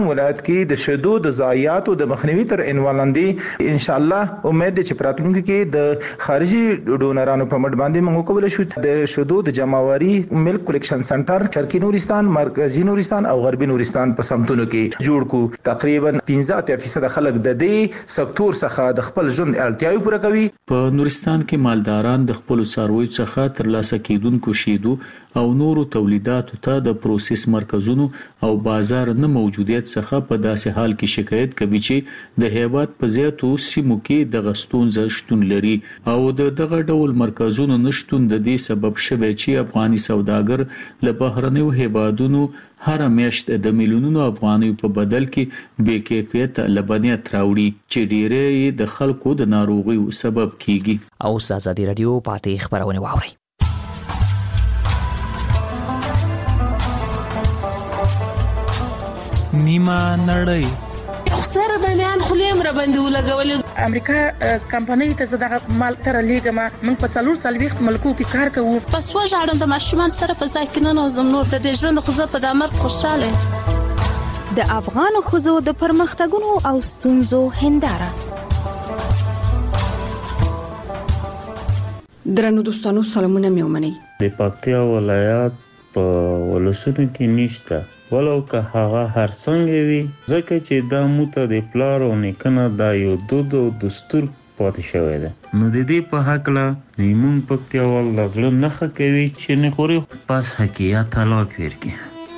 ولایت کې د شیدو د ضایعات او د مخنیوي تر عنوان لاندې ان شاء الله امید ده چې پراتلونکو کې د خارجي ډونرانو په مټ باندې موږ کولای شو د شیدو د جمعواري ملک کلیکشن سنټر شرقي نورستان، مرکزی نورستان او غربي نورستان په سمتونو کې جوړ کو. تقریبا 15% خلک د دې سکتور څخه د خپل ژوند اړتیاوې پوره کوي. په نورستان کې مالداران د خپل څارویو څخه ترلاسه کیدونکو شیدو او نورو تولیداتو ته د پروسس مرکزونو او بازار نه موجودیت څخه په داسې حال کې شکایت کوي چې د هیواد په زیاتو سیمو کې د غستونځ شتون لري او دغه ډول مرکزونو نشټون د دې سبب شوی چې افغاني سوداګر له بهرنیو هیوادونو هر میاشت د میلیونونو افغانیو په بدل کې بې کیفیت لبنیات راوړي چې ډیری د خلکو د ناروغیو سبب کیږي. او آزادي رادیو پاتې خبرونه واوري. نیمه نړۍ خسر د میان خلیم را باندې ولګولې. امریکا کمپنۍ ته زداغه مال تر لیګما من په 440 ملکو کې کار کوو. پس وژاړم د ماشومان سره په ځای کې نه نوزم نور د دې ژوند خو زه په دامر خوشاله. د افغان خزو د پرمختګونو او ستونزو هنداره. درنو دوستانو سلامونه میومني. د پکتیا ولایت په ولسونو کې نشته ولو که هغه هر څنګه وي ځکه چې دا موته د پلار او نیکنه دا یو دود او دستور پاتې شوی دی. نو د دې په هکله زموږ پکتیاوال له زړه نښه کوي چې نه خوري پس حقیقت طلاق ورکړي.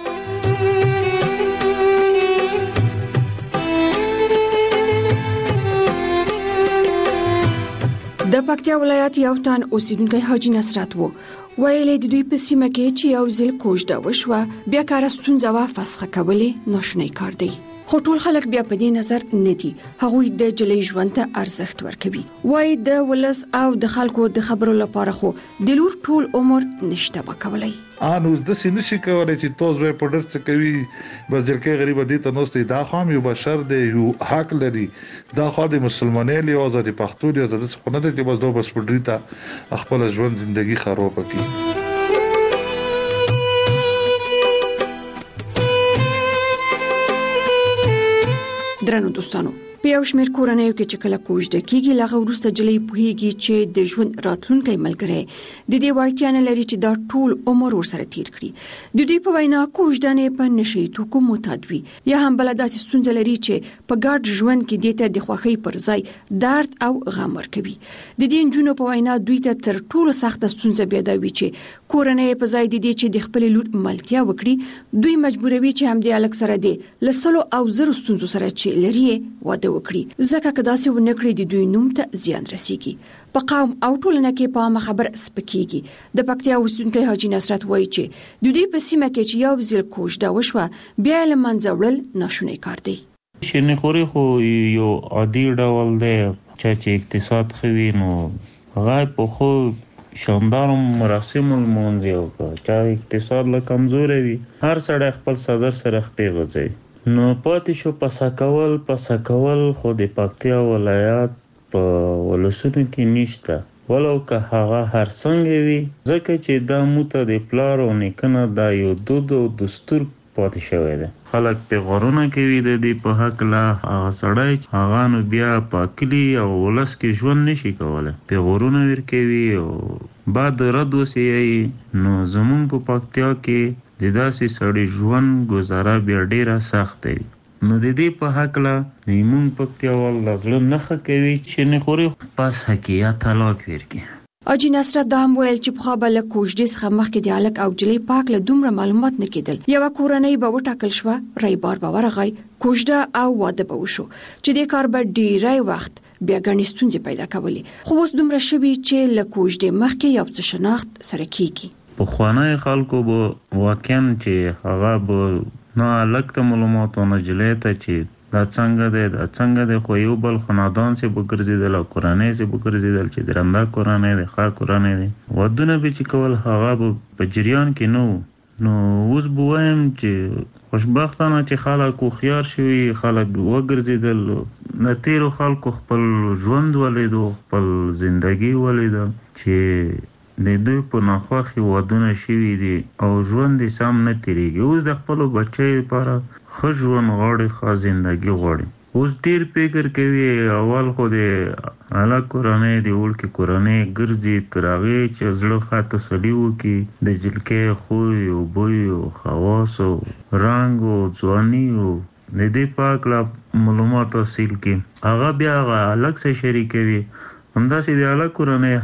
د پکتیا ولایت یو تن اوسیدونکی حاجی نصرت وو ویلې د دوی په سیمه کې چې یو ځل کوژده وشوه بیا کار ستونزه وا فسخه کولې ناشونی کار دی. خو ټول خلک بیا په دې نظر نه دي. هغوی د جلې ژوند ته ارزښت ورکوي. وای د ولس او د خلکو د خبرو لپاره خو د لور ټول عمر نشته وکولای. انو د سینې شي کولای چې توز وې پډر څه کوي بس جلکه غریب دي ته نوستي دا خام یو بشر دی یو حق لري. دا خو د مسلمانۍ له آزادي پښتو دی آزادي څخه نه دی چې بس دوه بس پډری ته خپل ژوند ژوندۍ خراب کړي. درنو دوستانو په یو شمېر کورنیو کې چې کله کوژده کیږي لغه ورسته جلې پوهیږي چې د ژوند راتلونکي ملګری د دې وړتیا نه لري چې دا ټول عمر ورسره تیر کړي. د دوی په وینا کوژده نه په نشي توکو معتاد وي یا هم بل داسې ستونزه لري چې په ګډ ژوند کې دته د خوښۍ پر ځای درد او غم ورکوي. د دې جنونو په وینا دوی ته تر ټولو سخت ستونزه بیا دا وي چې کورنۍ په ځای د دې چې د خپل لور ملتیا وکړي دوی مجبوروي چې هم د الک سره دی لسلو او زرو ستونزو سره چې لري واده وکړي ځکه کداسې ونکړي د دوی نوم ته زیان رسیږي. په قوم او ټولنه کې په عامه خبر سپکیږي. د پکتیا اوسیدونکی حاجی نصرت وایي چې د دوی په سیمه کې چې یو ځل کوژده وشوه بیا له منځه وړل ناشونی کار دی. شنه خوري خو یو عادي ډول دی چې اقتصاد خوي نو غای په خو شاندار مراسم المنځ یو چې اقتصاد له کمزوري وي هر سړی خپل صدر سره خپل غځي نو پاتې شو پسا کول خو د پکتیا ولایت په ولسونو کې نشته ولو که هغه هر څنګه وي ځکه چې دا موته د پلار او نیکنه دا یو دود او دستور پاتې شوی دی. خلک په غرونه کوي د دې په حق لا هغه سړی هغه نو بیا پاکلی او ولس کې ژوند نشي کولای په غرونه ور کوي او بعد رد وسی نو زمون په پکتیا کې د داسې سړی ژوند گزاره بیا ډیره سخت دی. نو د دې په حق لا نیمون پکتیاوال لازله نخه کوي چې نه خوري پس حقیقت طلاق ورکړي. حاجی نصرت دا هم ویل چې په خبره کوژدې څخه مخکې د الک او جلې پاک له دومره معلومات نه کېدل. یو کورنۍ به وټاکل شو رایبار به ورغی کوژده او واده به وشو چې د کار به ډیری وخت بیا غني ستونزې پیدا کولې. خو اوس دومره شوي چې له کوژدې مخکې یو څه شناخت سره کیږي. په خوانای خلکو به واقعا چې هغه به نه الک ته معلومات نه جلې ته چې دا څنګه دی خو یو بل خاندان سي بګرځیدل او قرانه سي بګرځیدل چې درنده قرانه دی خار قرانه دی ودونه به چې کول هغه په جریان کې نو اوس بوایم چې خوشبختانه چې خلک خيار شوي خلک وګرځیدل نتیرو خلکو خپل ژوند ولیدو خپل ژوندۍ ولیدو چې د دوی په ناخوښي ودونه شوي دي او ژوند یې سم نه تیریږي. اوس د خپلو بچیو لپاره ښه ژوند غواړي، ښه زندګي غواړي. اوس ډیر فکر کوي. اول خو د هلک کورنۍ د وړکې کورنۍ ګرځي تر هغې چې زړه ښه تسلي وکړي د جلکۍ خوی او بوی او خواص او رنګ او ځواني او د دې په هکله معلومات حاصل کړي. هغه بیا هغه هلک سره شریکوي. همداسې د هلک کورنۍ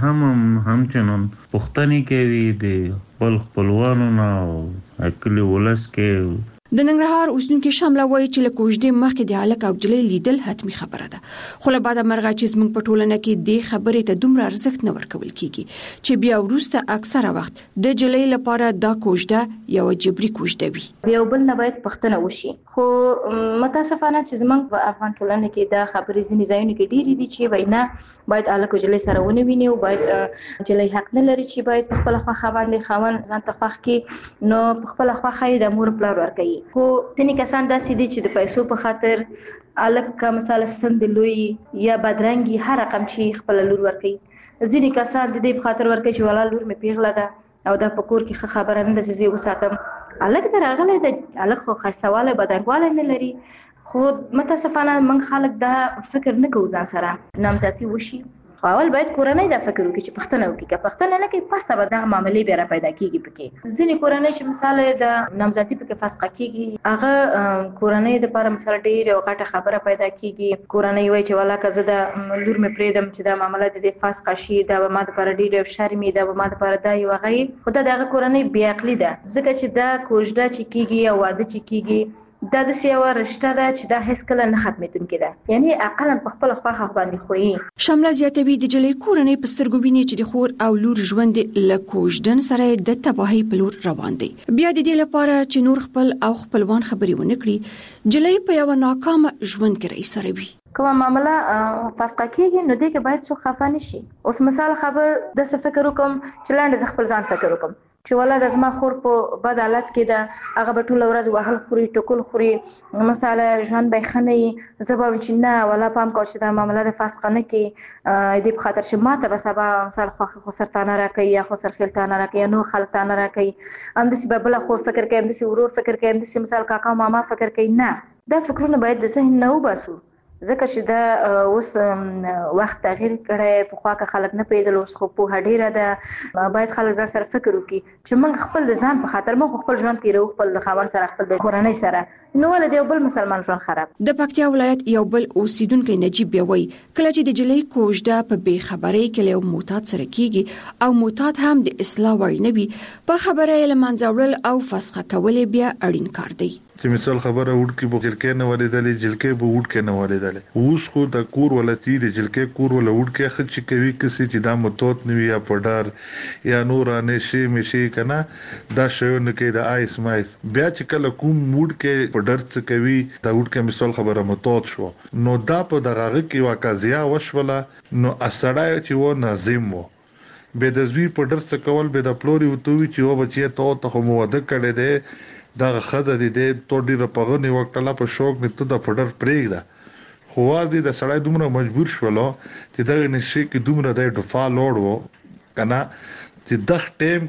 همچنان پوښتنې کوي د خپل خپلوانو نه او کلي ولس کې. د ننګرهار اوسیدونکو شامله وایي چې له کوژدې مخکې د هلک او نجلۍ لیدل حتمي خبره ده، خو له بعده مرغه چې زموږ په ټولنه کې دې خبرې ته دومره ارزښت نه ورکول کیږي چې بیا وروسته اکثره وخت د نجلۍ لپاره دا کوژده یو جبري کوژده وي. یو بل نه باید پښتنه وشي، خو متاسفانه چې زموږ په افغان ټولنه کې دا خبرې ځینې ځایونو کې ډېرې دي چې وینا باید هلک او نجلۍ سره ونه ویني او باید نجلۍ حق نه لري چې باید په خپله خوښه باندې خاوند ځان ته خوښ کړي، نو په خپله خوښه یې د مور پلار ورکوي. خو ځینې کسان داسې دي چې د پیسو په خاطر هلک که مثلا سند لوی یا بدرنګي هر رقم چې خپله لور ورکوي. ځینې کسان د دې په خاطر ورکوي چې والا لور مې پیغله ده او دا په کور کې ښه خبره نه ده چې زه یې وساتم. هلک ته راغلی د هلک خو ښایستهوالی بدرنګوالی نه لري، خو متاسفانه موږ خلک دا فکر نه کوو ځان سره نامزدي وشي. خو اول باید کورنۍ دا فکر وکړي چې پښتنه وکړي، که پښتنه نه کوي پسته به دغه معاملې بیا را پیدا کېږي. پکې ځینې کورنۍ چې مثال د نامزدي پکې فسخه کېږي، هغه کورنۍ دپاره مثال ډېر یو غټه خبره پیدا کېږي. کورنۍ وایي چې والا که زه د لور مې پرېږدم چې دا معامله د دې فسخه شي، دا به ما دپاره ډېر یو شرم وي، دا به ما دپاره دا یو هغه وي. خو دا د هغه کورنۍ بې عقلي ده، ځکه چې دا کوژده چې کېږي یا واده چې کېږي دا داسې یوه رشته ده چې دا هیڅکله نه ختمېدونکې ده، یعنې اقلا په خپله خوښه باندې خویي. شامله زیاتوي د نجلۍ کورنۍ په سترګو ویني چې د خور او لور ژوند له کوژدن سره د تباهۍ په لور روان دی. بیا د دې لپاره چې نور خپل او خپلوان خبرې ونه کړي، نجلۍ په یوه ناکامه ژوند کې رایسروي. کومه معامله فسخه کېږي نو دې کې باید څوک خفه نه شي. اوس مثال خبر داسې فکر وکړم چې لاندې زه خپل ځان فکر وکړم چې والا د زما خور په بد حالت کې ده، هغه به ټوله ورځ وهل خوري ټکول خوري، مثلا ژوند به یې ښه نه وي. زه به وایم چې نه والا پام کوه چې دا معامله د فسخه نه کړي، دې په خاطر چې ما ته به سبا مثال خوښه خسر تانه راکوي یا خسر خیل تانه راکوي یا نور خلک تانه راکوي. همداسې به بله خور فکر کوي، همداسې ورور فکر کوي، همداسې مثال کاکا او ماما فکر کوي. نه، دا فکرونه باید د ذهن نه وباسو، ځکه چې دا اوس وخت تغییر کړی. پخوا که خلک نه پوهېدل، اوس خو پوهه ډېره ده. باید خلک ځان سره فکر وکړي چې موږ خپل د ځان په خاطر موږ خپل ژوند تېروو، خپل د خاوند سره، خپل د کورنۍ سره، نو ولې د یو بل مسلمان ژوند خراب. د پکتیا ولایت یو بل اوسیدونکی نجیب بیا وایي کله چې د نجلۍ کوژده په بې خبرۍ کې له یو معتاد سره کېږي او معتاد هم د اصلاح وړ نه وي، په خبره یې له منځه وړل او فسخه کول بیا اړین کار دی. چې مثال خبره وډ کې جلکې نه ولیدلې، جلکې به وډ کې نه ولیدلې. اوس خو د کور ولتی د جلکې کور ول وډ کې خچ کوي کسي چې دا متوت نوي یا پډار یا نورانه شي مشي کنه دا شیونه کې د آیس مایس بیا چې کله کوم موډ کې پډر څه کوي دا وډ کې مثال خبره متوت شو، نو دا په دغه کې واقعیا وشوله. نو اسړای چې و ناظم وو به د زوی پډر څه کول به د پلوري وتوي چې و بچي ته مو وده کړي دي دا خدای دې تو ډیره پغنی وکړه په شوق نه ته د پډر پرېږده. خو دې د سړی دومره مجبور شولو چې دا نشي کې دومره د ډفا لوړ وو کنه چې د ټیم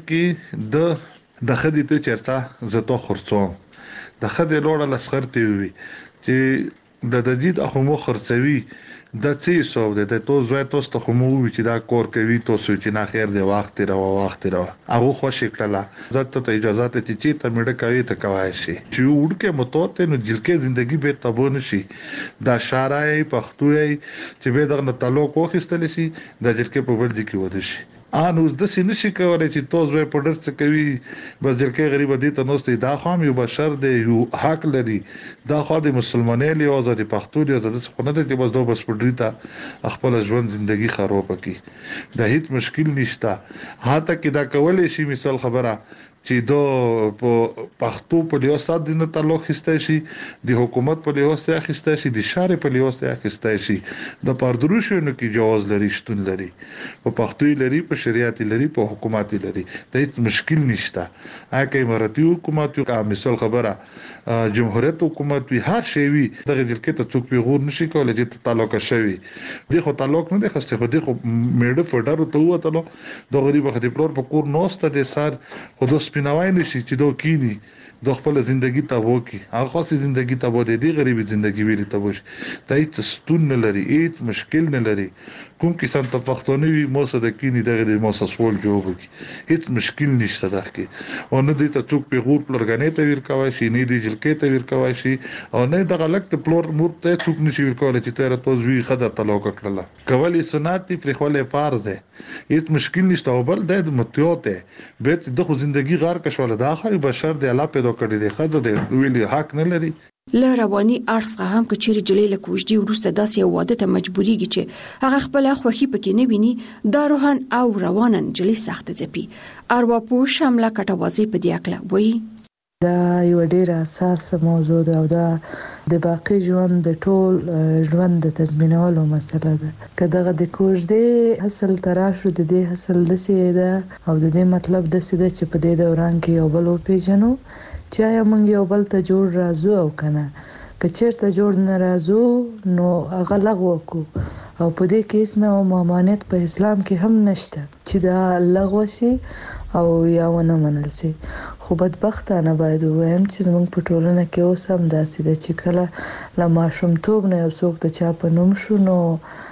کې د خدای ته چرته زته خرڅوم د خدای لوړه لسخرتي وي چې د جديد اخمو خرڅوي د څه سو د تو زوی توسته خمو چې دا کور کوي تو سوچ نه خیر دی وخت را هغه خوشی کړه زته ته اجازه ته چې ته مړه کوي ته کوي شي چې وډکه متوته نو جلکه ژوندۍ به تبون شي دا شارای پښتوي چې به دغه تعلق وخستل شي د جلکه په ورځ کې ود شي. انو د سینې شي کولای چې توز به پډر څه کوي بس جلکه غریب دي ته نوستي دا خام یو بشر دی یو حق لري دا خو د مسلمانۍ له آزادي پښتو دی آزاد څه نه دي چې بس دوه بس پډری ته خپل ژوند ژوندۍ خراب کړي. د هیڅ مشکل نشته هاته کې دا کولای شي مثال خبره چې دو په پښتو په لیو سات د تعلق خسته شي د حکومت په لیو سات خسته شي د شارع په لیو سات خسته شي د پاردروشونو کې جواز لري شتون لري په پښتو لري په شریعت لري په حکومت لري د هیڅ مشکل نشته هغه اماراتي حکومت او مثال خبره جمهوریت حکومت وی هر شی وی دغه جلکې ته څوک پیغور نشي کولای چې تعلق شوی دغه تعلق نه د خسته خو دغه میډ فډر ته وته د غریب خدای پلور په کور نوسته د سار خود سپیناوای نشي چې دوه کینی د خپل ژوندۍ ته وکی هغه خاصه ژوندۍ ته بده دی غریبي ژوندۍ ویل ته وش دای ته ستون نه لري هیڅ مشکل نه لري کوم کسان ته پښتوني وي مو صد کینی دغه د مو سسول جواب کی هیڅ مشکل نشته دغه او نه دی ته څوک پیغور پلورګنې ته ویل کوي شي نه دی جلکې ته ویل کوي شي او نه دغه لک ته پلور مور ته څوک نشي ویل کولای چې تر توز وی خدای تعلق کړل کولی سنت پر خپل فرض ده هیڅ مشکل نشته او بل د متیوته به د خو ژوندۍ غار کښول د اخر بشر د الله پیدا کړی دی خدای د ویلي حق نه لري له رواني ارڅ هم کچېری جلې له کوجدي ورسته داسې واده ته مجبوريږي چې هغه خپل خوخي پکې نه ویني دا روحان او روانن جلې سخت ځپي ارواپو شامله کټوازي په دی اکله وایي دا یو ډیر اساسه موضوع ده او دا د باقی ژوند د ټول ژوند د تضمینولو مسله ده کله د کوجدي حاصل تراشو د دې حاصل د سیده او د دې مطلب د سیده چې په دې دوران کې یو بل پیژنو چې یا موږ یو بل ته جوړ راځو او کنه کچېرته جوړ نه راځو نو هغه لغوه کو او په دې کې اسنه مامانیت په اسلام کې هم نشته چې دا لغوه شي او یا ونه منل شي خو بدبختانه باید وایم چې زموږ په ټولنه کې اوس هم داسې ده چې کله لا ماشومتوب نه یو څوک د چا په نوم شو نو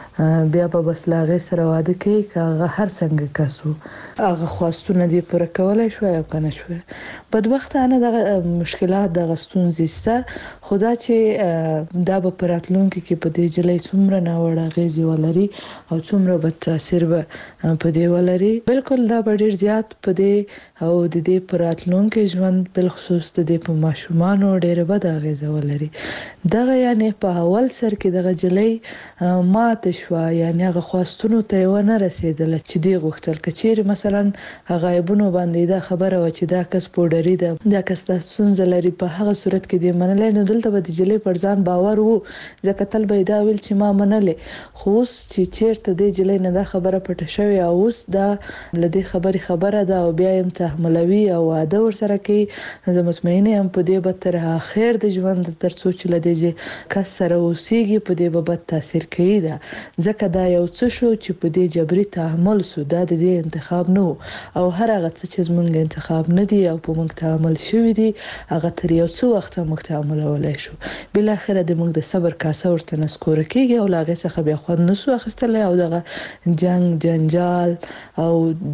بیا په بس لاغه سره واده کوي کاغه هر څنګه کسو هغه خواستونه دی پر کولای شو یا کنه شو بدبختانه د مشکلات د غستون زیسته خدا چې دا په پراتلونکو کې په دې جلې څومره نه وړه غیزي ولري او څومره به تاثیر به په دې ولري بالکل دا ډیر زیات په دې او د دې پراتلونکو ژوند بل خصوص د دې په ماشومان ډیر بد غیزه ولري دغه یعنی په اول سر کې دغه جلې ماته یعنی هغه خواستونو ته ونه رسیدل چې دی غوښتل کچېر مثلا غایبونو باندې دا خبره و چې دا کس پوډری ده دا کس د سنځ لري په هغه صورت کې دی منلای نو دلته به د جلې پر ځان باور وو ځکه تل به دا ویل چې ما منلې خو چې چیرته د جلې نه دا خبره پټه شوی او اوس دا لدی خبره ده او بیا هم تحملوي او واده ور سره کې زه مطمئنه یم په دې به تر اخر د ژوند تر څو چې لدی کس سره اوسېږي په دې به بد تاثیر کوي دا ځکه دا یو څه شو چې په دې جبري تحمل سو دا د دې انتخاب نه او هر هغه څه چې زمونږ انتخاب نه دی او په موږ تعامل شوی دی هغه تر یو څو وخت موږ تعامل ولای شو بل اخر د موږ د صبر کاسه ورته نسکور کیږي او لاغه څخه بیا خو نسو اخستل او دغه جنجال او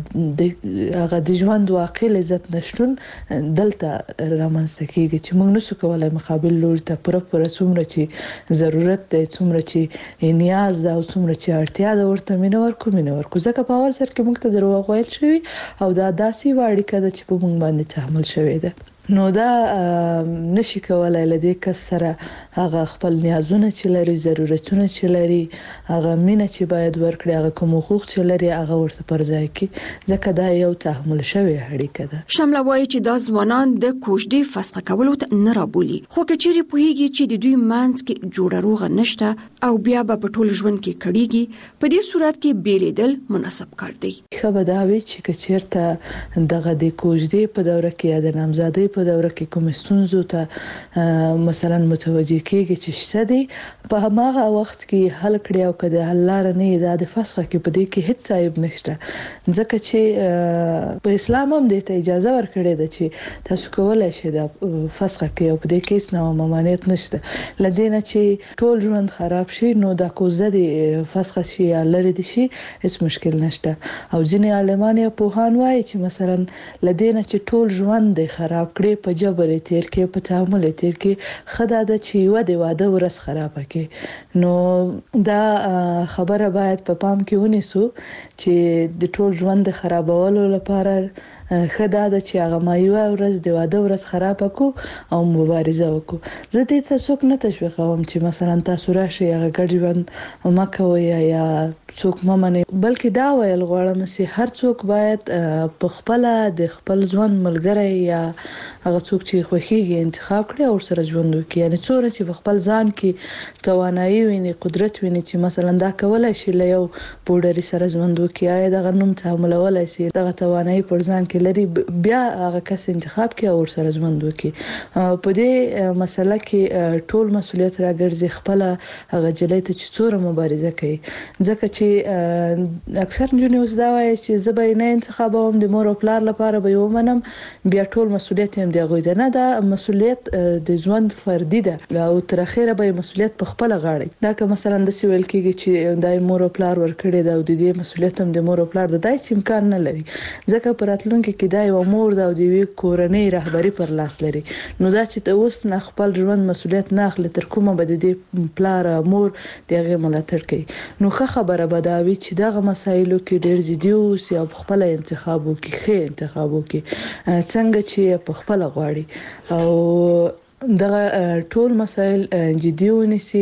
هغه د ژوند واقع لذت نشټون دلته رامنځته کیږي چې موږ نسو کولای مقابل لور ته پر څومره چې ضرورت دی څومره چې نیاز ده او څومره چې اړتیا ده ورته مینه ورکو ځکه په اول سر کې موږ ته دروغ ویل شوی او دا داسې واړی کده چې په موږ باندې تحمل شوی ده نو دا نشي کولای لدی کس سره هغه خپل نیازونه چې لري ضرورتونه چې لري هغه مینه چې باید ورکړي هغه کوم حقوق چې لري هغه ورته پر ځای کې ځکه دا یو تحمل شوی اړیکه ده شامله وایي چې دا ځوانان د کوژدي فسخ کولو ته نه رابولي خو کچېری پوهیږي چې د دوی منځ کې جوړه روغه نشته او بیا په ټول ژوند کې کړيږي په دې صورت کې بیلیدل مناسب کار دی خو دا وی چې کچېرته دغه د کوژدي په دوره کې د نامزادۍ په دوره کې کوم ستونزو ته مثلا متوجه کېږي چې شته دي په هغه وخت کې حل کړی او کده حل لار نه دا د فسخ کې په دې کې هیڅ عیب نشته ځکه چې په اسلام هم د اجازه ورکړې ده چې تاسو کولای شئ د فسخ کې او په دې کې څه ممانعت نشته لدينه چې ټول ژوند خراب شي نو د کوزه د فسخ شي یا لری دي شي هیڅ مشکل نشته او ځینې عالمان په هان وایي چې مثلا لدينه چې ټول ژوند خراب جګړې په جبر تیر کې په تعامل تیر کې خدای د چې د واده ورځ خراب کړي. نو دا خبره باید په پام کې ونیسو چې د ټول ژوند خرابولو لپاره خدای د چې هغه مایوه ورځ د واده ورځ خراب کو او مبارزه وکړو. زه دې ته څوک نه تشویقوم چې مثلا تاسو راشي هغه ګډ ژوند مکوي یا څوک ممنه، بلکې دا ویل غواړم چې هر څوک باید په خپل د خپل ژوند ملګری یا هغه څوک چې خوښیږي انتخاب کړي او سره ژوند وکړي. یعنی څوره چې په خپل ځان کې توانایي ویني، قدرت ویني چې مثلا دا کولای شي له یو پوډری سره ژوند وکړي، یا دا غنوم تعاملولای شي، دا توانایي پر ځان کې لري، بیا هغه کس انتخاب کړي او سره ژوند وکړي. په دې مسله کې ټول مسولیت راګرځي خپل هغه جلې ته چې څوره مبارزه کوي. ځکه چې اکثر جنونی اوس دا وایي چې زه به نه انتخابوم د مور او پلار لپاره به یو منم، بیا ټول مسولیت هم دی غوي نه. دا مسولیت د ژوند فردي ده او تر اخره به مسولیت په خپل غاړه. دا که مثلا د سویل کېږي چې دای مور او پلار ورکړي دا او د دې مسولیت هم د مور او پلار د دای امکان نه لري، ځکه پراتلونکو کې دا یو مور دا او د وی کورنۍ رهبری پر لاس لري. نو دا چې اوس نه خپل ژوند مسولیت نه اخلي تر کومه به د پلار مور دغه ملاتړ کوي. نو خبره به دا وي چې دغه مسایلو کې ډېر جدي اوسي او خپل انتخاب وکړي، ښه انتخاب وکړي څنګه چې په خپل غواړي او دغه ټول مسایل جدي ونیسي.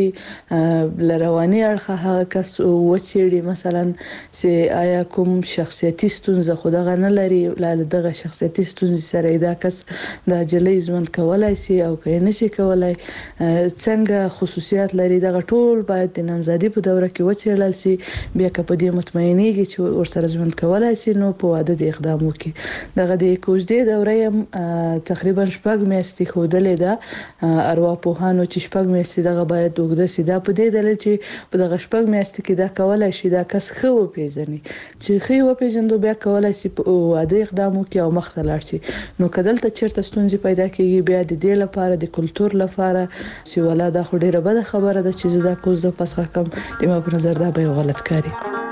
لرواني اړخه هغه کس وچېړي مثلا چې آیا کوم شخصیتي ستونزه خو دغه نه لري، دغه شخصیتي ستونزه سره دا کس د جلې ژوند کولای شي او که نشي کولای، څنګه خصوصیات لري، دغه ټول باید د نامزادي په دوره کې وڅېړل شي. بیا که په دې مطمئنېږي چې ورسره ژوند کولای شي نو په واده د اقدام وکړي. دغه د کوژدې دوره تقریبا 6 میاشتې ښودلې ده ارواپوهانو چې 6 میاشتې دغه باید وګړه سي. دا په دې دلیل چې په دغه 6 میاشتې کې دا کولای شي دا کس خو پیژني، چې خو پیژندو بیا کولای شي په واده اقدام وکړي او مخ ته لاړ شي. نو کدل ته چیرته ستونزې پیدا کیږي بیا د دې لپاره د کلچر لپاره چې ولا دا خو ډیره بده خبره ده چې دا کوز د پسخه کم د ما په نظر دا به غلط کاری.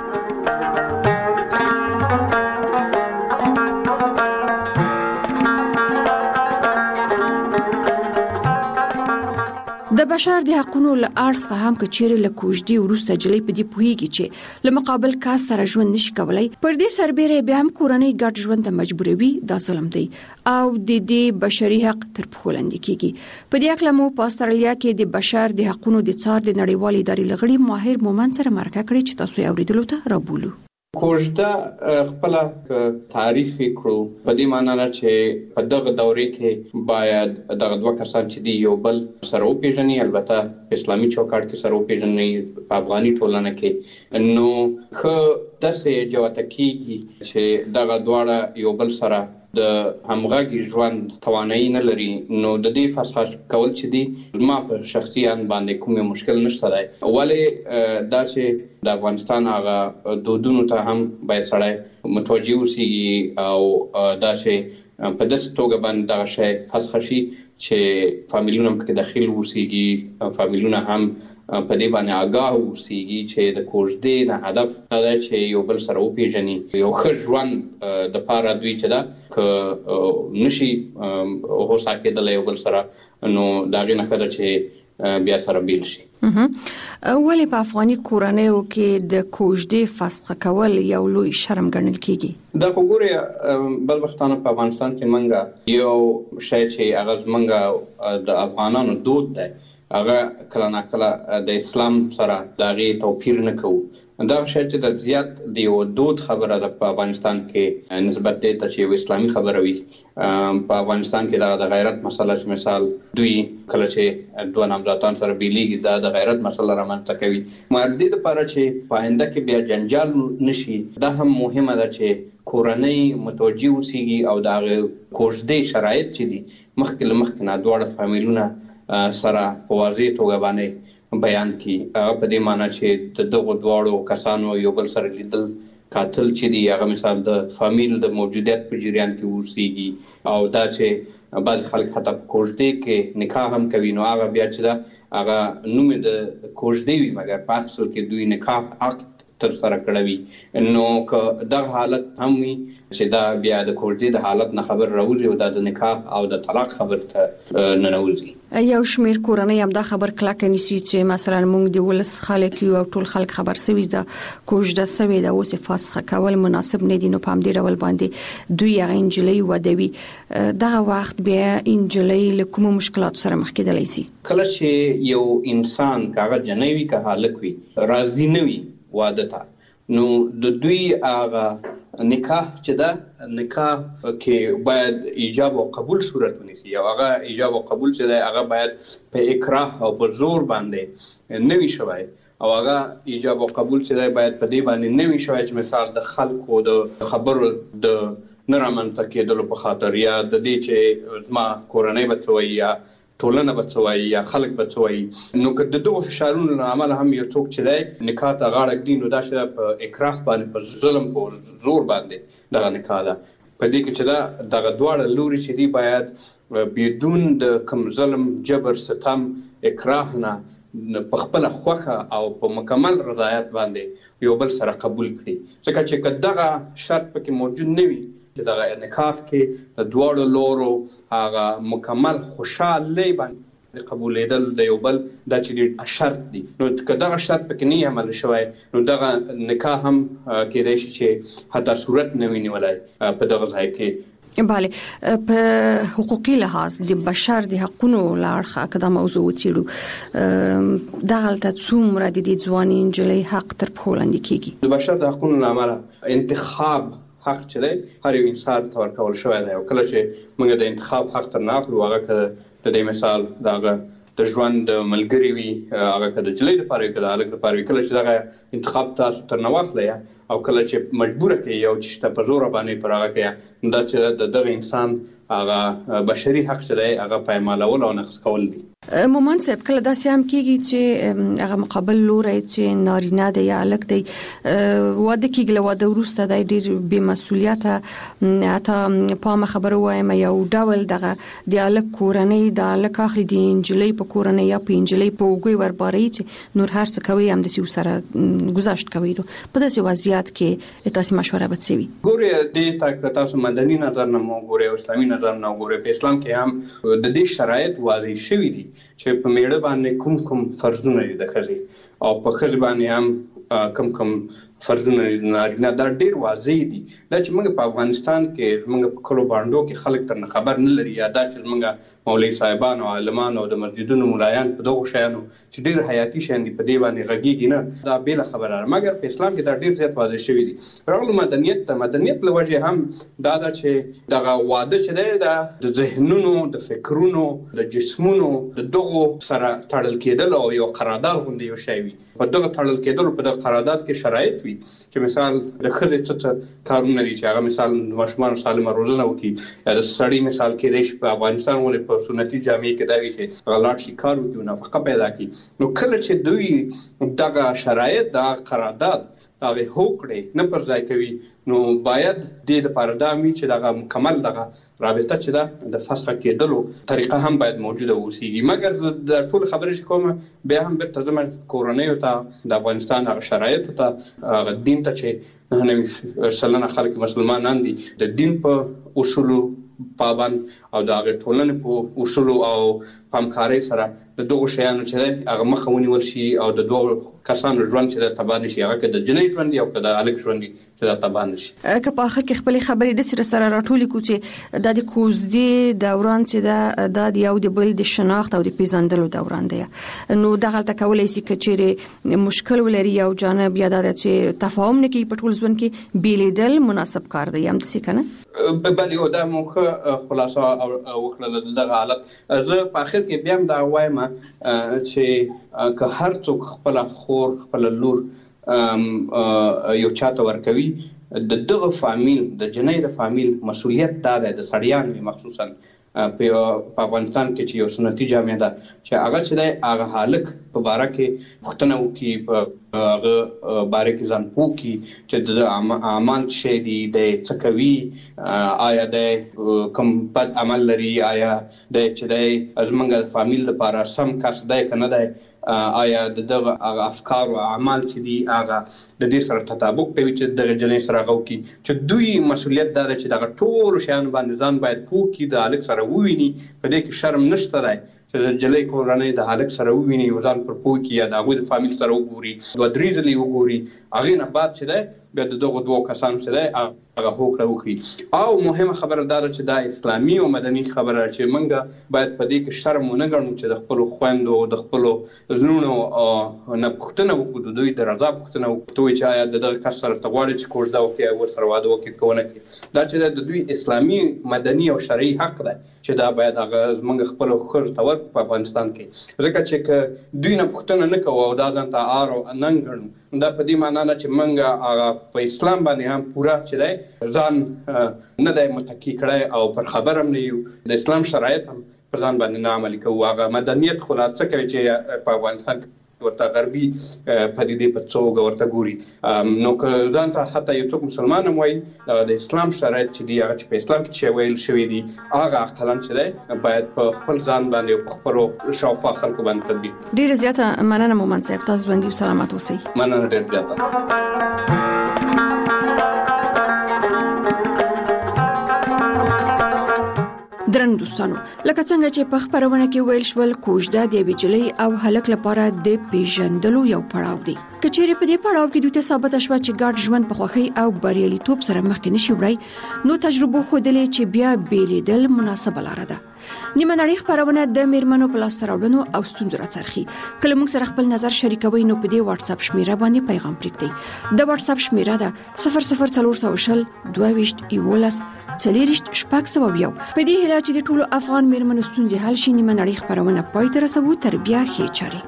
د بشر د حقوقو له اړخه هم کچېره له کوژدي ورسته جلې په دې پوهیږي چې له مقابل کاس سره ژوند نشي کولای، پر دې سربېره بیا هم کورنۍ ګډ ژوند ته مجبوروي. دا ظلم دی او د دې بشري حق تر پښو لاندې کیږي. په دې اړه مو په استرالیا کې د بشر د حقوقو د څار د نړیوالې ادارې لغړي ماهر مومن سره مرکه کړې چې تاسو یې اوریدلو ته رابولو. کوژده خپل تعریف کړو په دې معنی نه چې په دغه دورې کې باید دغه دوه کسان چې دی یو بل سره وپیژني، البته اسلامي چوکاټ کې سره وپیژني، په افغاني ټولنه کې نو خو داسې جوته کیږي چې دغه دواړه یو بل سره د همغږي ژوند توانایي نه لري. نو د دې فسخ کول چې دی ما په شخصي ان باندې کوم مشکل نشته دی، ولی دا چې د افغانستان هغه دودونو ته هم باید سړی متوجه اوسي او دا چې په داسې توګه باندې دغه شی فسخ شي چې فامیلونه هم پکې داخل اوسيږي، فامیلونه هم په دې باندې آگاه اوسيږي چې د کوژدې نه هدف دا چې یو بل سره وپیژني، یو ښه ژوند د پاره دوی چې دا که نشي هوسا کېدلی یو بل سره، نو دا غي نه خبره چې بیا سره بیل شي. ولی په افغاني کورنیو کې د کوژدې فسخ کول یو لوی شرم ګڼل کیږي. دا وګوره بل وختانه په افغانستان کې منګه یو شی چې هغه منګه د افغانانو دود دی، هغه کله ناکله د اسلام سره دغه توپیر نه کوي. دا شی چې د زیات د یو دود خبره ده په افغانستان کې نسبت ته چې یو اسلامي خبره وي. په افغانستان کې د غیرت مسله مثال دوی کله چې دوه نامزادان سره بیلیږي دا د غیرت مسله رامنځته کوي. مردي د لپاره چې پاینده کې بیا جنجال نشي، دا هم مهمه ده چې کورنۍ متوجه اوسيږي او د کوژدې شرایط چې دي مخکې له مخکې نه دواړه فامیلونه سره په واضح توګه باندې بیان کی. په دې معنی چې دغه دواړو کسانو یو بل سره لیدل قاتل چې دی هغه مثال د فامیل د موجودیت په جریان کې اوسيږي او دا چې بعض خلک حتی په کوژدې کې نکاح هم کوي، نو هغه بیا چې دا هغه نوم د کوژدې وي مګر په اصل کې دوی نکاح عقد تر سره کړوي نو که دغه حالت هم وي چې دا بیا د کوژدې د حالت نه خبر راوځي او د نکاح او د طلاق خبر ته ننوځي. یو شمیر کورنۍ هم دا خبر کلک نیسي چې مثلا موږ د ولس خلک یو او ټول خلک خبر سوي دا کوژده سوي دا اوس فسخ کول مناسب نه دي نو په همدې ډول باندې دوی هغه انجلۍ ودوي دغه وخت بیا انجلۍ له کوم مشکلاتو سره مخ کېدلی شي. کله چې یو انسان کاغه جنوي که هالک وي راضي نه وي واده ته نو د دوی هغه نکاح چې دا نکاح کې باید ایجاب او قبول صورت ونیسي او هغه ایجاب او قبول چې دا هغه باید په اکراه او په زور باندې نوي شوی او هغه ایجاب او قبول چې دا باید په دې باندې نوي شوی چې مثال د خلکو د خبرو د نرامنته کېدلو په خاطر یا د دې چې ما کورنۍ بچوي یا ټولنه بچوي یا خلک بچوي نو که د دغه فشارونو له امله هم یو څوک چې دی نکاح ته غاړه ږدي نو دا چې په اکراه باندې په ظلم په زور باندې دغه نکاح ده په دې کې چې دا دغه دواړه لوري چې دی باید بدون د کوم ظلم جبر ستم اکراه نه په خپل خوخه او په مکمل رضایت باندې یو بل سره قبول کړي ځکه چې دغه شرط پکې موجود نه وي چې دغه نکاح کې د دواړو لورو هغه مکمل خوشاله باندې قبولېدل د یو بل دا چې شرط دی نو که دغه شرط پکې نه عمل شوی نو دغه نکاح هم کېدای شي چې حتی صورت نه وي نیولای په دغه ځای کې. بله په حقوقي لحاظ د بشر د حقونو لاړه کدا موضوع وڅېړو دغه ته څومره د دې ځواني انجلۍ حق تر پښو لاندې کیږي. د بشر د حقونو لامل انتخاب حق چې دی هر یو انسان ته ورکول شوی دی او کله چې موږ د انتخاب حق تر نه اخلو هغه که د دې مثال دغه د ژوند ملګری وي هغه که د جلۍ لپاره وي که د هلک لپاره وي کله چې دغه انتخاب تاسو تر نه واخلئ او کله چې مجبوره کوي او چې په زوره باندې پر هغه کوي دا چې د دغه انسان هغه بشري حق چې دی هغه پایمالول او نقض کول دي. مومن صاحب کله داسې هم کېږي چې هغه مقابل لوري چې نارینه دی یا هلک دی واده کېږي له واده وروسته دی ډېر بې مسؤلیته حتی پامه خبره وایم یو ډول دغه د هلک کورنۍ د هلک اخلي د نجلۍ په کورنۍ یا په نجلۍ په اوږې ورباري چې نور هر څه کوي همداسې ورسره ګذشت کوي په داسې وضعیت کې تاسې مشوره به څه وي؟ ګورئ دې ته تاسو مدني نظر نه مو ګورئ او اسلامي نظر نه ګورئ په اسلام کې هم د دې شرایط واضح شوي دي چې په میړه باندې کوم فرضونه دي د ښځې او په ښځې باندې هم کوم فرضونه نارینه دا ډېر واضح دي دا چې موږ په افغانستان کې موږ په کلو باندو کې خلک تر خبر نه لري یا دا چې موږ مولوي صاحبان او عالمان او د مسجدونو ملایان په دغه شیانو چې ډېر حیاتي شیان دي په دې باندې غږیږي نه دا بیل خبره مګر په اسلام کې دا ډېر زیات واضح شوی دي. راغلو مدنیت له وجې هم دا چې دغه واده چې دی دا د ذهنونو د فکرونو د جسمونو د دغو سره تړل کېدل او یو قرارداد غوندې یو شی وي په دغه تړل کېدل په دغه قرارداد کې شرایط وي چې مثال د ښځې څه کارونه دي چې هغه مثال ماشومان سالمه روزنه وکړي یا د سړي مثال کېدای شي په افغانستان ولې په سنتي جامې کې دا وي چې هغه لاړ شي کار وکړي نفقه پیدا کړي نو کله چې دوی دغه شرایط د قرارداد هغه هوکړې نه پر ځای کوي نو باید د لپاره دا وي چې دغه مکمل دغه رابطه چې دا د فسخ کېدلو طریقه هم باید موجوده اوسېږي مګر د ټول خبرې چې کومه بیا هم بیرته زموږ کورنیو ته د افغانستان هغه شرایطو ته هغه دین ته چې 99% خلک مسلمانان دي د دین په اصولو پابند او د هغه ټولنې په اصولو او همکارۍ سره د دغو شیانو چې هغه مخه ونیول شي او د دوه کسانو ژوند چې د تباه نشي هغه که د جنۍ ژوند او که د هلک ژوند چې د تباه نشي. که په آخر کې خپلې خبرې داسې سره راټولې کړو چې دا د کوژدې دوران چې دا د یو د بل د شناخت او د پیژندلو دوران دی نو دغلته کولی شي که چیرې مشکل ولري یو جانب یا دا چې تفاهم نه کوي په ټول ژوند کې بیلیدل مناسب کار دی همداسې که نه؟ بله یو دا مو ښه خلاصه وکړله د دغه حالت. زه په آخر کې بیا هم دا وایم چې که هر څوک خپله خور خپله لور یو چاته ورکوي د دغه فامیل د جنۍ د فامیل مسؤلیت دا دی د سړیانو مخصوصا په افغانستان کې چې یو سنتي جامع ده چې هغه چې دی هغه هلک په باره کې پوښتنه وکړي په هغه باره کې ځان پوه کړي چې د اعمال شی دي دی څه کوي آیا دی کوم بد عمل لري آیا دی چې دی زموږ د فامیل لپاره سم کس دی که نه دی آیا دغه افکار او اعمال چې دي هغه د دې سره تطابق کوي چې دغه جنې سره غوکي چې دوی مسؤلیت دار چې دغه ټول شیان باندې ځان باید پوکي د الک سره وویني په دې کې شرم نشته دی چې د جلې کورنۍ د الک سره وویني ځان پر پوکي یا د هغوی د فامیل سره وګوري دوه درې ځلې وګوري هغې نه بعد چې دی بیا د دغو دوو کسانو چې دی هغه هوکړه وکړي او مهمه خبره دا ده چې دا اسلامي او مدني خبره چې موږ باید په دې کې شرم ونه ګڼو چې د خپلو خویندو او د خپلو لوڼو نه پوښتنه وکړو د دوی د رضا پوښتنه وکړو چې آیا د دغه کس سره ته غواړې چې کوژده وکړي او ورسره واده وکړي که ونه کړي دا چې د دوی اسلامي مدني او شرعي حق دی چې دا باید هغه موږ خپلو ښځو ته ورکړو په افغانستان کې ځکه چې که دوی نه پوښتنه نه کوو او دا ځان ته عار او ننګ ګڼو دا په دې معنا نه چې موږ هغه په اسلام باندې هم پوره چې دی ځان نه دی متکی کړی او پر خبر هم نه یو د اسلام شرایط هم پر ځان باندې نه عملي کوو هغه مدنیت خو لا څه کوي چې په افغانستان کې ورته غربي پدیدې په څوګه ورته ګوري نو که ځان ته حتی یو څوک مسلمان هم وایي د اسلام شرایط چې دي هغه چې په اسلام کې چې ویل شوي دي هغه اقلا چې دی باید په خپل ځان باندې او په خپلو شاوخوا خلکو باندې تطبیق. ډېره زیاته مننه مومند صاحب، تاسو ژوندي او سلامت اوسئ. مننه ډېره زیاته. درنو دوستانو، لکه څنګه چې په خبرونه کې ویل شول کوژده د بجلی او هلک لپاره د پیژندلو یو پړاو دی. کچېرې په دې پړاو کې دوی ته ثابت شوه چې ګډ ژوند په خوښۍ او بریالیتوب سره مخکې نشي وړی، نو تجربه ښودلې چې بیا بیلیدل مناسبه لاره ده. نیمه نړۍ خبرونه د میرمنو په لاسته راوړنو او ستونزو راڅرخي. کله موږ سره خپل نظر شریکوي نو په دې واتس اپ شمیره باندې پیغام پرېږدئ. د واتس اپ شمیره ده 00420 22 11 40 شپږ. په دې هیله چې د ټولو افغان میرمنو ستونزې حل شي، نیمه نړۍ خبرونه پای ته رسوو تر بیا ښې چارې.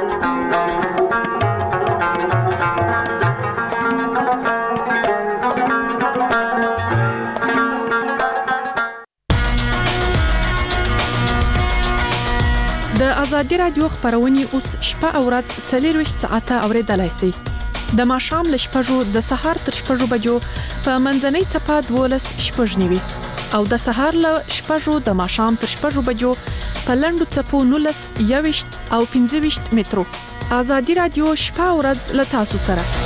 د ازادي رادیو خبرونه اوس شپه او ورځ 24 ساعته اوریدلای شئ. د ماښام له 6 د سهار تر 6 بجو په منځنۍ چپه 12 شپږنیوي او د سهار له 6 د ماښام تر 6 بجو په لندو چپو 19 21 او 25 مترو. ازادي رادیو شپه او ورځ له تاسو سره.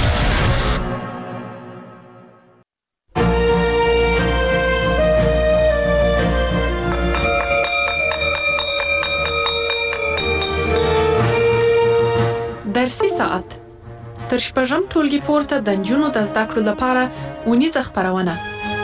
درسي ساعت تر شپږم ټولګي پورته د نجونو د زده کړو لپاره اونیزه خبرونه.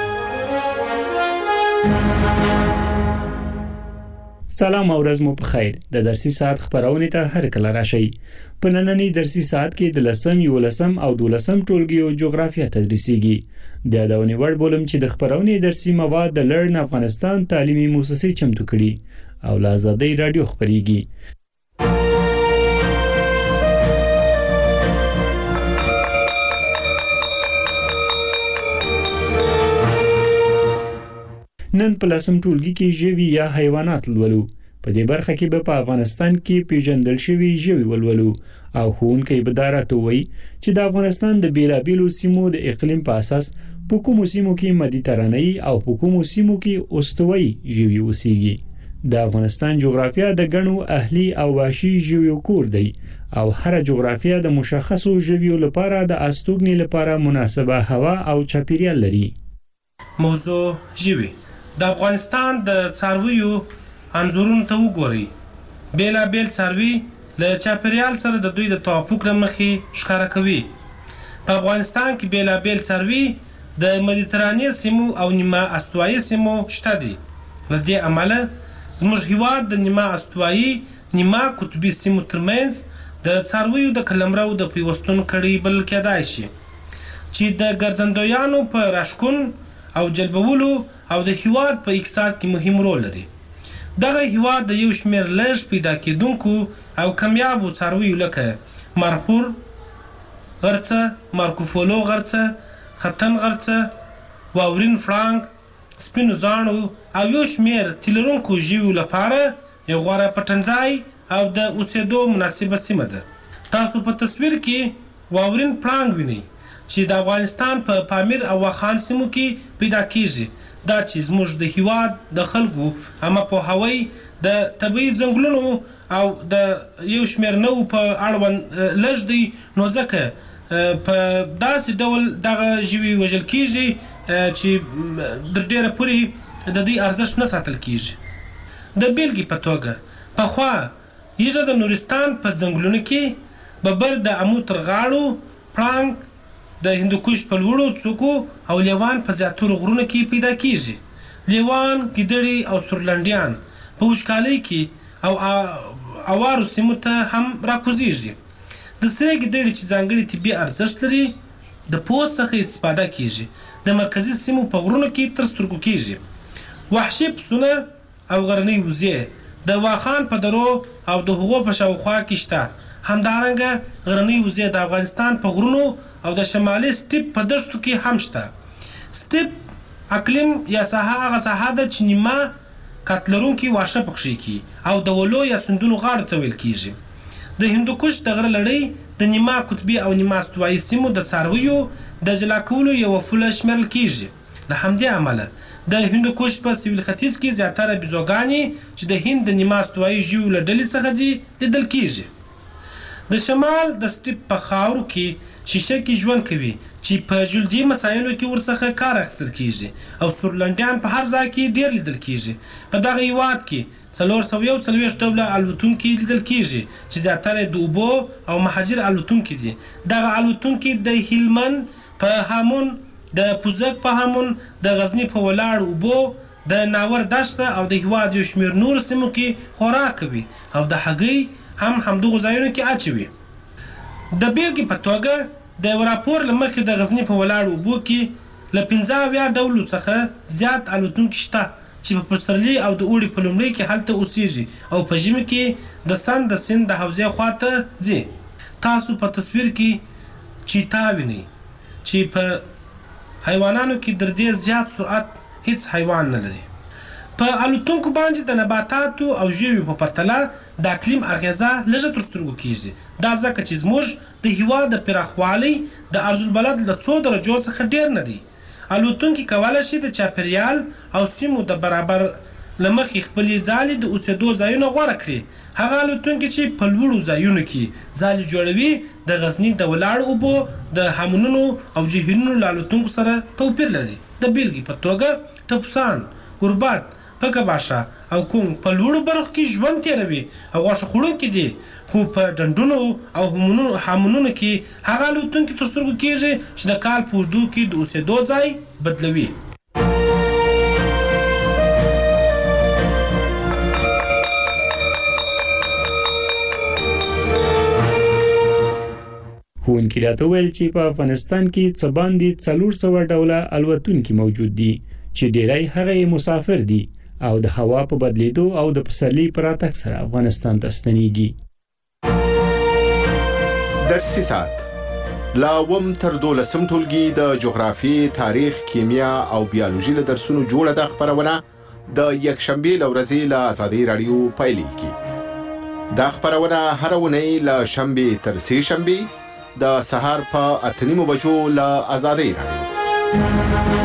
سلام او ورځ مو په خیر. د درسي ساعت خبرونه ته هر کله راشي. په نننی درسي ساعت کې د 10 11 او 12 ټولګي جغرافیه تدریسيږي. د یادونې وړ بولم چې د خبرونه درسي مواد د لرن افغانستان تعلیمي مؤسسې چمتو کړي او له آزادۍ رادیو خبريږي. نن په لسم ټولګي کې ژوي یا حیوانات لولو. په دې برخه کې به په افغانستان کې پیژندل شوی ژوي ولولو او ښوونکی به دا راته وایي چې د افغانستان د بیلابیلو سیمو د اقلیم په اساس په کومو سیمو کې مدیترانه‌ای او په کومو سیمو کې استوایي ژوي اوسېږي. د افغانستان جغرافیه د ګڼو اهلي او وحشي ژویو کور دی او هر جغرافیه د مشخصو ژویو لپاره د استوګنې لپاره مناسبه هوا او چاپیریال لري. موضوع ژوي د افغانستان د څارویو انځورونو ته وګورئ. بیلابیل څاروي له چاپیریال سره د دوی د توافق له مخې ښکاره کوي. په افغانستان کې بیلابیل څاروي د مدیترانې سیمو او نیمه استوایي سیمو شته دي. له دې امله زموږ هیواد د نیمه استوایي نیمه قطبي سیمو ترمنځ د څارویو د قلمرو د پیوستون کړي بلل کېدای شي چې د ګرځندویانو په راشکون او جلبولو او د هیواد په اقتصاد کې مهم رول لري. دغه هیواد د یو شمېر لږ پیدا کېدونکو او کمیابو څارویو لکه مارخور غرڅه، مارکوفولو غرڅه، ختن غرڅه، واورین فرانک، سپینو زاڼو او یو شمېر تیلرونکو ژویو لپاره یو غوره پټنځای او د اوسېدو مناسبه سیمه ده. تاسو په تصویر کې واورین فرانک وینئ چې د افغانستان په پامیر او واخان سیمو کې پیدا کیږي. دا چې زموږ د هیواد د خلکو اما په هوای د طبیعي ځنګلونو او د یو شمېر نوو په اړوند لږ دی، نو ځکه په داسې ډول دغه ژوي وژل کېږي چې تر ډېره پورې د دوی ارزښت نه ساتل کېږي. د بیلګې په توګه پخوا یږه د نورستان په ځنګلونو کې ببر د امو تر غاړو، پړانګ د هندوکش په لوړو څوکو او لیوان په زیاترو غرونو کې پیدا کېږي. لیوان، ګیدړې او سورلنډیان په وچکالۍ کې او اوارو سیمو ته هم راکوزېږي. د سرې ګیدړې چې ځانګړي طبي ارزښت لري د پوست څخه استفاده کېږي. د مرکزي سیمو په غرونو کې تر سترګو کېږي. وحشي پسونه او غرنۍ وزې د واخان په درو او د هغو په شاوخوا کې شته. همدارنګه غرنۍ وزې د افغانستان په غرونو او د شمالي سټیپ په دښتو کې هم شته. سټیپ اقلیم یا ساحه هغه ساحه ده چې نیمه کات لرونکي واښه پکښې کي او د ولو یا سندونو غاړو ته ویل کېږي. د هندوکش د غره لړۍ د نیمه قطبي او نیمه استوایي سیمو د څارویو د جلا کولو یوه پوله شمیرل کېږي. له همدې امله د هندوکش په سویل ختیځ کې زیاتره بیزوګانې چې د هند د نیمه استوایي ژویو له ډلې څخه دي لیدل کېږي. د شمال د سټیپ په خاورو کې شیشکې ژوند کوي چې په جلدي مسایلو کې ورڅخه کار اخیستل کېږي او سورلنډیان په هر ځای کې ډېر لیدل کېږي. په دغه هېواد کې 441 ډوله الوتونکي لیدل کېږي چې زیاتره د اوبو او مهاجر الوتونکي دي. دغه الوتونکي د هلمند په هامون، د پوزک په هامون، د غزني په ولاړ اوبو، د ناور دشته او د هېواد یو شمېر نورو سیمو کې خوراک کوي او د هګۍ هم همدغو ځایونو کې اچوي. د بیلګې په توګه د یو راپور له مخې د غزني په ولاړ اوبو کې له 15 ډولو څخه زیات الوتونکي شته چې په پسرلي او د اوړي په لومړي کې هلته اوسېږي او په ژمي کې د سند د حوزې خواته ځي. تاسو په تصویر کې چیتا وینئ چې په حیوانانو کې تر دې زیات سرعت هیڅ حیوان نه لري. په الوتونکو باندې د نباتاتو او ژویو په پرتله د اقلیم اغیزه لږه تر سترګو کېږي. دا ځکه چې زموږ د هېواد د پراخوالي د عرضالبلد له 2 درجو څخه ډېر نه دی. الوتونکي کولی شي د چاپیریال او سیمو د برابر له مخې خپلې ځالې د اوسېدو ځایونه غوره کړي. هغه الوتونکي چې په لوړو ځایونو کې ځالې جوړوي د غزني د ولاړ اوبو د هامونونو او جهیلونو له الوتونکو سره توپیر لري. د بیلګې په توګه ټپوسان، ګوربت، پکه باشه او کوم په لوړو برخو کې ژوند تېروي او غوښه خوړونکي دي، خو په ډنډونو او هامونونو کې هغه الوتونکي تر سترګو کېږي چې د کال په اوږدو کې د اوسېدو ځای بدلوي. ښوونکي راته ویل چې په افغانستان کې څه باندې 400 ډوله الوتونکي موجود دي چې ډېری هغه مسافر دي او د هوا په بدلیدو او د پسرلي پر راتګ سره افغانستان ته ستنېږي. درسي ساعت لا وم تر 12 ټولګي د جغرافي، تاریخ، کیمیا او بیولوژي له درسونو جوړه د خبرونه د یکشنبه لورځي له آزادي رادیو پایلیږي. دا خبرونه هر ونې له شنبه تر سه شنبه د سهار په 8:30 بجو له آزادي رادیو.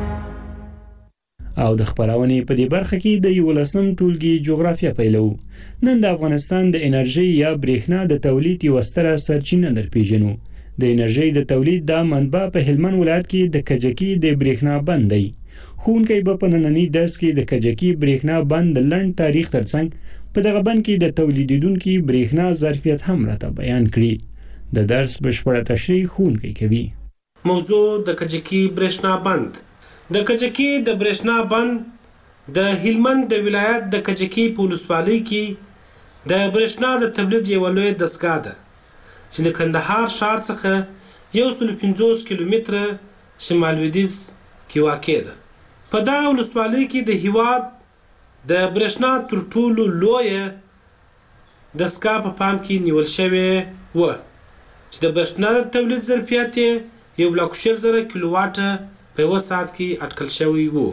او د خبرونې په دې برخه کې د 11 ټولګي جغرافیه پیلو. نن د افغانستان د انرژي یا برېښنا د تولید یو ستره سرچینه درپېژنو. د انرژي د تولید د منبع په هلمند ولایت کې د کجکي د برېښنا بند دی. ښوونکي به په نننی درس کې د کجکي برېښنا بند د لنډ تاریخ ترڅنګ په دغه بند کې د تولیدونکو برېښنا ظرفیت هم راته بیان کړي. د درس بشپړه تشریح ښوونکي کوي. موضوع د کجکي برېښنا بند. د کجکي د برېښنا بند د هلمند د ولایت د کجکي په ولسوالۍ کې د برېښنا د تولید یوه لویه دستګاه ده چې د کندهار ښار څخه 150 کیلومتره شمال لویدیځ کې واقع ده. په دغه ولسوالۍ کې د هېواد د برېښنا تر ټولو لویه دستګاه په پام کې نیول شوې وه چې د برېښنا د تولید ظرفیت یې 1,40,000 کیلوواټه په یوه ساعت کې اټکل شوی وو.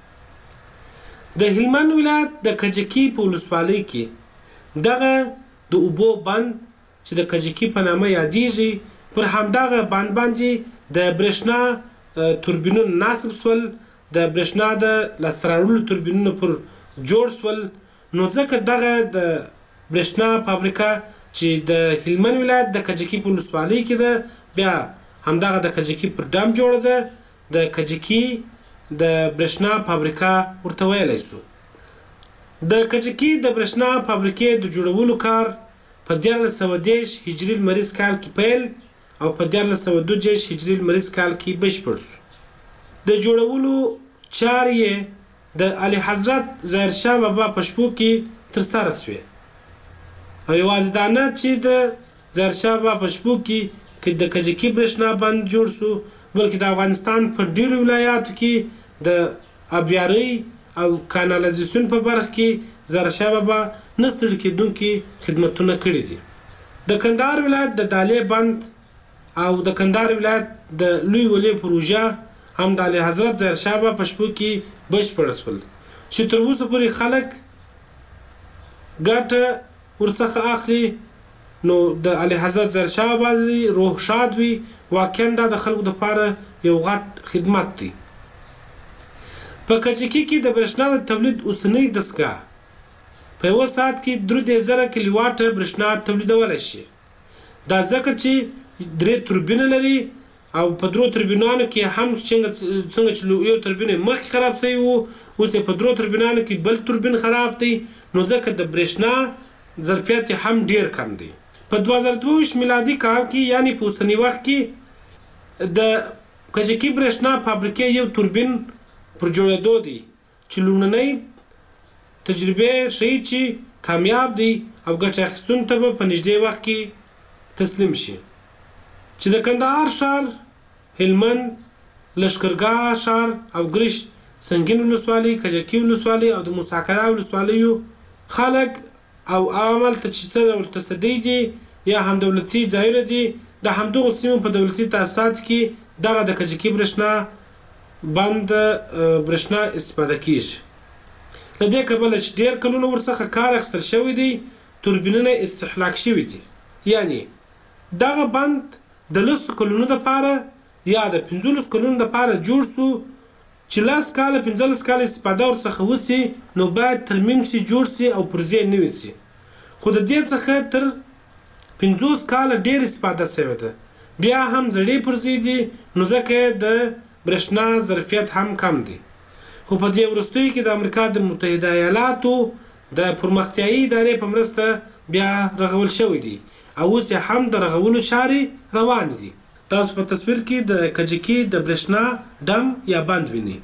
د هلمند ولایت د کجکي په ولسوالۍ کې دغه د اوبو بند چې د کجکي په نامه یادېږي پر همدغه بند باندې د برېښنا توربینونه نصب سول، د برېښنا د لاسته راوړلو توربینونه پر جوړ سول، نو ځکه دغه د برېښنا فابریکه چې د هلمند ولایت د کجکي په ولسوالۍ کې ده، بیا همدغه د کجکي پر ډام جوړه ده، د کجکي د برېښنا فابریکه ورته ویلی شو. د کجکي د برېښنا فابریکې د جوړولو کار په 1310 هجري لمریز کال کې پیل او په 1320 هجري لمریز کال کې بشپړ شو. د جوړولو چارې یې د اعلی حضرت ظاهر شاه بابا په شپو کې ترسره شوې. او یوازې دا نه چې د ظاهر شاه بابا په شپو کې د کجکي برېښنا بند جوړ شو، بلکې د افغانستان په ډېرو ولایاتو کې د آبیارۍ او کانالیزاسیون په برخه کې ظاهر شاه بابا نه ستړي کېدونکي خدمتونه کړي دي. د کندهار ولایت د دالې بند او د کندهار ولایت د لوی ولې پروژه هم د اعلی حضرت ظاهر شاه بابا په شپو کې بشپړ شول، چې تر اوسه پورې خلک ګټه ورڅخه اخلي. نو د اعلی حضرت ظاهر شاه بابا روح شاد وي، واقعا دا د خلکو دپاره یو غټ خدمت دی. په کجکي کې د برېښنا د تولید اوسنۍ دستګاه په 1 ساعت کې 3000 کیلو واټه برېښنا تولیدولی شي. دا ځکه چې 3 توربینه لري او په 3 توربینانو کې هم څنګه چې یو توربین مخکې خراب شوی و، اوس یې په 3 توربینانو کې بل توربین خراب دی، نو ځکه د برېښنا ظرفیت هم ډیر کم دی. په 2022 میلادي کال کې یعنی په اوسني وخت کې د کجکي برېښنا فابریکې یو توربین پر جوړېدو دی چې لومړنۍ تجربې ښیي چې کامیاب دی او ګټه اخیستونکو ته به په نږدې وخت کې تسلیم شي. چې د کندهار ښار، هلمند، لښکرګاه ښار او ګرش سنگین ولسوالۍ، کجکي ولسوالۍ او د موسی قلعه ولسوالیو خلک او عامل ته چې څه ډول تصدي دي یا هم دولتي ځایونه دي، د همدغو سیمو په دولتي تاسیساتو کې دغه د کجکي برېښنا بند برېښنا استفاده کیږي. له دې کبله چې ډېر کلونه ورڅخه کار اخیستل شوی دی، توربینونه استهلاک شوي دي. یعنی دغه بند د 10 کلونو دپاره یا د 15 کلونو دپاره جوړ شو، چې 10 کاله 15 کاله استفاده ورڅخه وسي، نو باید ترمیم شي، جوړ شي او پرزې نوي شي. خو د دې څخه تر 50 کاله ډېر استفاده شوې ده، بیا هم زړې پرزې دي، نو ځکه د برېښنا ظرفیت هم کم دی. خو په دې وروستیو کې د امریکا د متحده ایالاتو د پرمختیایي ادارې په مرسته بیا رغول شوی دی او اوس هم د رغولو چارې روان دي. تاسو په تصویر کې د کجکي د برېښنا ډم یا بند وینئ.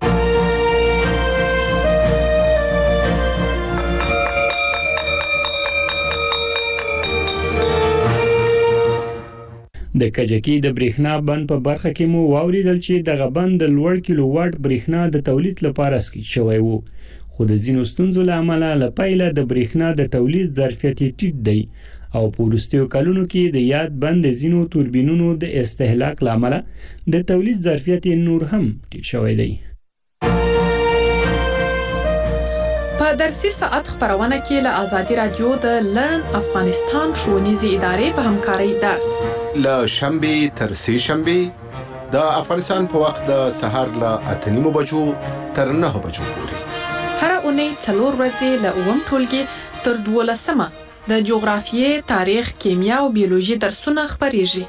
د کجکي د برېښنا بند په برخه کې مو واوریدل چې دغه بند د لوړ کیلو واټ برېښنا د تولید لپاره اسکی شوی وو، خو د ځینو ستونزو له امله له پیله د برېښنا د تولید ظرفیت ټیټ دی او په وروستیو کلونو کې د یاد بند د ځینو توربینونو د استهلاک له امله د تولید ظرفیت نور هم ټیټ شوی دی. په درسي ساعت خبرونه کې له آزادي رادیو د لرن افغانستان ښوونیزې ادارې په همکارۍ درس له شنبې تر سه شنبې د افغانستان په وخت د سهار له 8:30 بجو تر 9 بجو پورې هر اونۍ 4 ورځې له اوم ټولګي تر 12مه د جغرافیې، تاریخ، کیمیا او بیولوژي درسونه خبريږي.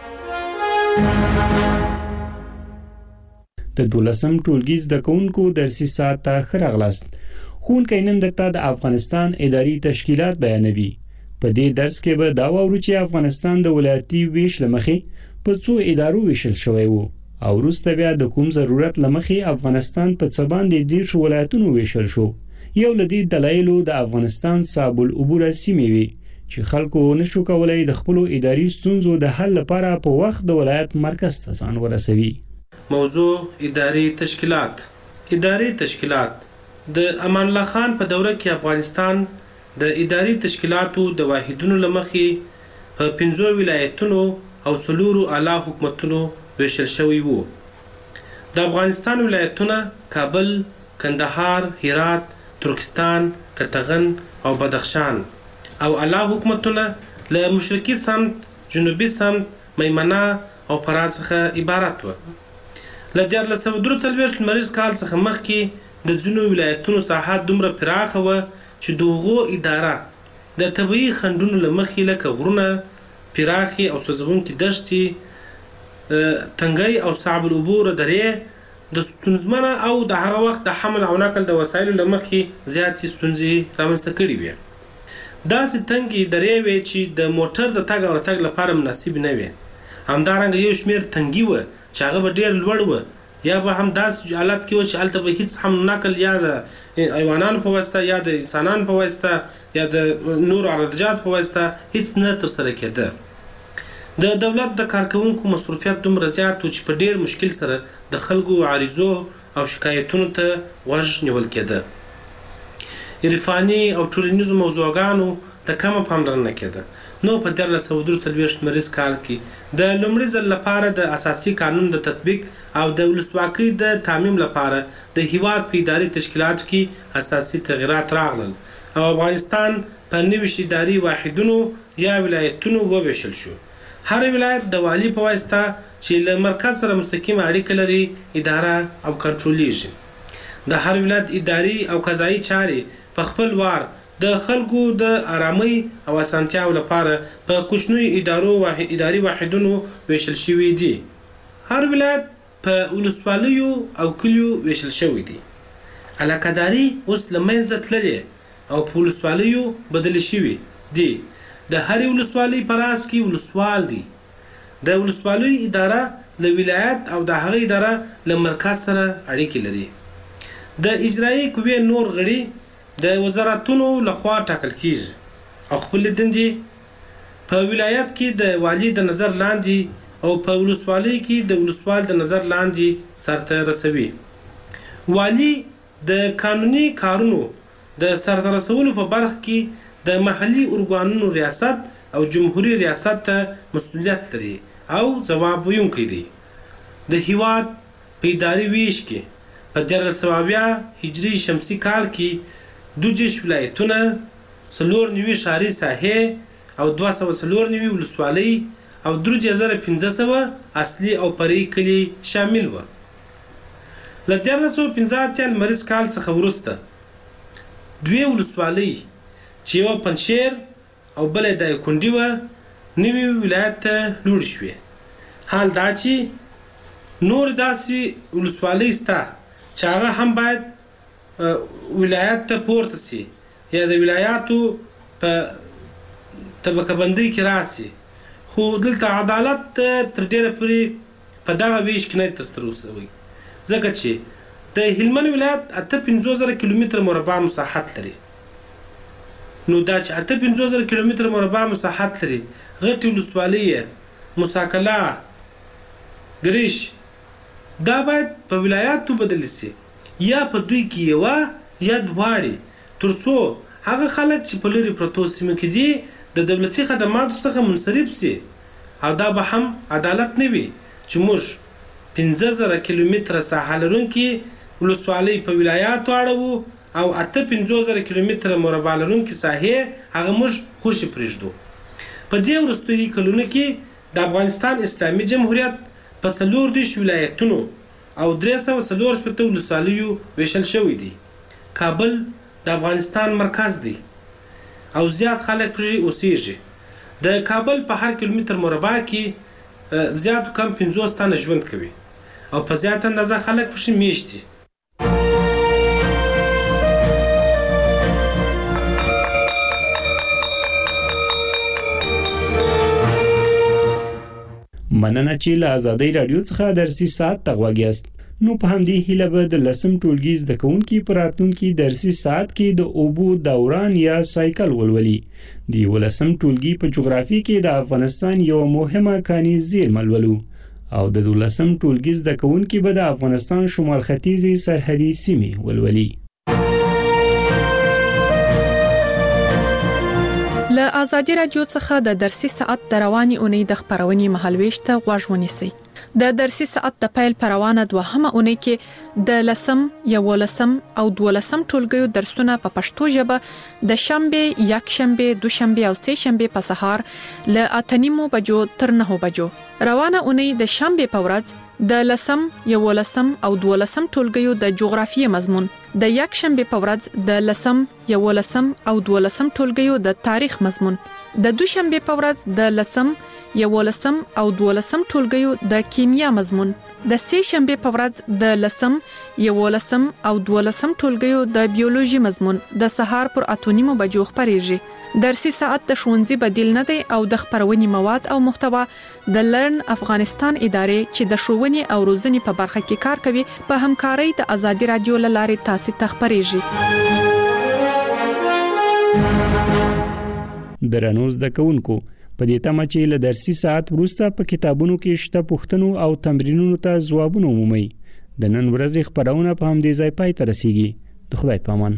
د 12م ټولګي زده کوونکو درسي ساعت ته خراغلاست. ښوونکی نن درته د افغانستان اداري تشکیلات بیانوي. په دې درس کې به دا واورو چې افغانستان د ولایتي ویش لمخې په څو ادارو ویشل شوی وو او وروسته بیا د کوم ضرورت لمخې افغانستان په څه باندې 10 ولایتونو ویشل شو. یو لدی دلایلو د افغانستان صعب العبور سیمې وي چې خلکو نشو کولای د خپل اداري ستونزو د حل لپاره په وخت د ولایت مرکز ته ځان ورسوي. موضوع اداري تشکیلات. اداري تشکیلات د امان الله خان په دوره کې افغانستان د اداري تشکیلاتو د واحدونو لمخې په 15 ولایتونو او 4 اعلی حکومتونو ویشل شوی وو. د افغانستان ولایتونه کابل، کندهار، هرات، ترکستان، قطغن او بدخشان او اعلی حکومتونه له مشرقي سمت، جنوبي سمت، میمنه او فرات څخه عبارت وو. له 1443 لمریز کال څخه مخکې د ځینو ولایتونو ساحات دومره پراخه وه چې دغه اداره د طبيعي خندونو لمخې لکه غرونه پراخي او سوځونکي دشتي تنګي او صعب العبور درې د ستونزمنه او د هغه وخت د حمل او نقل د وسایلو لمخې زیاتې ستونزې رامنځته کړې وي. داسې تنګي درې وي چې د موټر د تګ او راتګ لپاره مناسب نه وي. همدارنګه یو شمېر تنګي و چې هغه به ډېر لوړ و یا به هم داسې حالت کې و چې هلته به هیڅ هم نقل یا د حیوانانو په واسطه یا د انسانانو په واسطه یا د نورو عرضجات په واسطه هیڅ نه ترسره کېده. د دولت د کارکوونکو مصروفیت دومره زیات و چې په ډېر مشکل سره د خلکو عریضو او شکایتونو ته غوږ نیول کېده. عرفاني او ټولنیزو موضوعګانو ته کمه پاملرنه کېده. نو په 1343 مریض کال کې د لومړي ځل لپاره د اساسي قانون د تطبیق او د ولسواکۍ د تامین لپاره د هیواد په اداري تشکیلاتو کې اساسي تغیرات راغلل او افغانستان په 90 اداري واحدونو یا ولایتونو وویشل شو. هر ولایت د والی په واسطه چې له مرکز سره مستقیم اړیکه لري اداره او کنټرولېږي. د هر ولایت اداري او قضایي چارې په خپل وار د خلکو د آرامۍ او اسانتیاو لپاره په کوچنیو اداري واحدونو ویشل شوي دي. هر ولایت په ولسوالیو او کلیو ویشل شوی دی. علاقه‌داري اوس له منځه تللې او په ولسوالیو بدل شوي دي. د هرې ولسوالۍ په راس کې ولسوال دی. د ولسوالۍ اداره له ولایت او د هغې اداره له مرکز سره اړیکې لري. د اجرایي قوې نور غړي د وزارتونو لخوا ټاکل کیږي او خپل دندې په ولایت کې د والی د نظر لاندې او په ولسوالۍ کې د ولسوال د نظر لاندې سرته رسوي. والی د قانوني کارونو د سرته رسولو په برخه کې د محلي ارګانونو ریاست او جمهوریت ریاست ته مسؤلیت لري او ځواب ویونکی دی. د هیواد په اداري ویش کې په 1320 هجري شمسي کال کې 22 ولایتونه 94 ښاري ساحې او 294 ولسوالۍ او 3500 اصلي او فرعي کلي شامل و. له 1315 لمریز کال څخه وروسته دوی ولسوالۍ چې یوه پنجشیر او بله دایکنډي وه نوي ولایت ته لوړ شوې. حال دا چې نور داسې ولسوالۍ شته چې هغه هم باید ولایت ته پورته سي یا د ولایاتو په طبقه بندۍ کې راسي. خو دلته عدالت تر ډیره پورې په دغه ویش کې نه ترسره شوی ځکه چې د هلمند ولایت 58,000 کیلومتر مربع مساحت لري. نو دا چې 58,000 کیلومتر مربع مساحت لري غټې ولسوالۍ مساکله ګریش دا باید په ولایاتو بدل سي یا په دوی کې یوه یا دواړې ترڅو هغه خلک چې په لرې پرتو سیمو کې دي د دولتي خدماتو څخه منصرف سي. او دا به هم عدالت نه وي چې موږ 15,000 کیلومتره ساحه لرونکي ولسوالۍ په ولایاتو اړوو او 58,000 کیلومتره مربع لرونکي ساحې هغه موږ خوشې پرېږدو. په دې وروستیو کلونو کې د افغانستان اسلامي جمهوریت په 34 ولایتونو او 340 ولسوالیو ویشل شوی دی. کابل د افغانستان مرکز دی او زیات خلک پرې اوسېږي. د کابل په هر کیلومتر مربع کې زیات کم 50 تنه ژوند کوي او په زیات اندازه خلک پرې میشت دي. مننه چې له آزادۍ رادیو څخه درسي ساعت تغواګیاست. نو په همدې هیله به د لسم ټولګي زده کوونکي په راتلونکي درسي ساعت کې د اوبو دوران یا سایکل ولولي. د ولسم ټولګي په جغرافي کې د افغانستان یو مهمه کاني زیرمه ولولو او د 12م ټولګي زده کوونکي به د افغانستان شمال ختیځي سرحدي سیمې ولولي. له آزادي رادیو څخه د درسي ساعت د رواني اونۍ د خبرونې مهالويش ته غوږ ونیسئ. د درسي ساعت د پیل پروانه دوهمه اونۍ کې د لسم، یولسم او دولسم ټولګیو درسونه په پښتو ژبه د شنبه، یکشنبه، دوشنبه او سه شنبه په سهار ل 8:30 بجو تر 9 بجو. روانه اونۍ د شنبه په ورځ د لسم، یولسم او دولسم ټولګیو د جغرافیې مضمون، د یکشنبه په ورځ د لسم، یولسم او دولسم ټولګیو د تاریخ مضمون، د دوشنبه په ورځ د لسم، یولسم او دولسم ټولګیو د کیمیا مضمون، د سه شنبه په ورځ د لسم، یولسم او دولسم ټولګیو د بیولوژي مضمون د سهار پر 8:30 بجو خبريږي. درسي ساعت د ښوونځي بدیل نه دی او د خبرونې مواد او محتوا د لرن افغانستان ادارې چې د ښوونې او روزنې په برخه کې کار کوي په همکارۍ د ازادي رادیو لارې تاسو ته خبريږي. درنو زده کوونکو، په دې تمه چې له درسي ساعت وروسته په کتابونو کې شته پوښتنو او تمرینونو ته ځوابونه ومومئ. د نن ورځې خبرونه په همدې ځای پای ته رسیږي. د خدای په امان.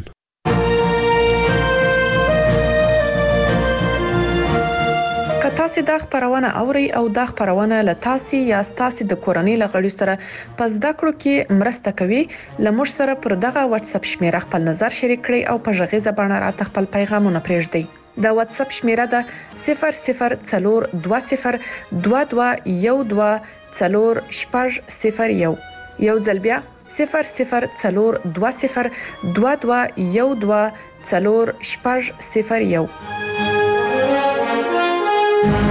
که تاسو د خبرونه اوري او د خبرونه له تاسو یا تاسو د کورنۍ لغړی سره پس د کړو کې مرسته کوي، لمر سره پر دغه واتس اپ شمیره خپل نظر شریک کړئ او په ژغې زبانه راته خپل پیغامونه پرېږدئ. د واتس اپ شمیره ده 0042121401. یو ځل بیا 0042121401.